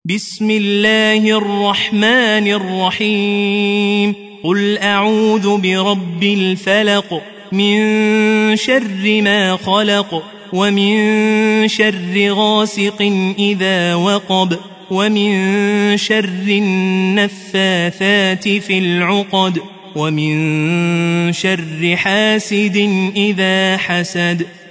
بسم الله الرحمن الرحيم قل أعوذ برب الفلق من شر ما خلق ومن شر غاسق إذا وقب ومن شر النفاثات في العقد ومن شر حاسد إذا حسد